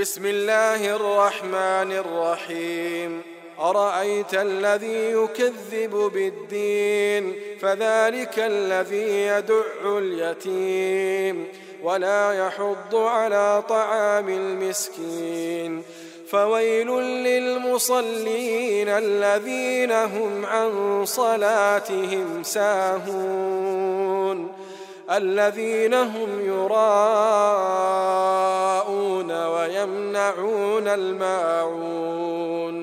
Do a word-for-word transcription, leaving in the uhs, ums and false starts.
بسم الله الرحمن الرحيم. أرأيت الذي يكذب بالدين فذلك الذي يدع اليتيم ولا يحض على طعام المسكين. فويل للمصلين الذين هم عن صلاتهم ساهون الذين هم يراءون ويمنعون الماعون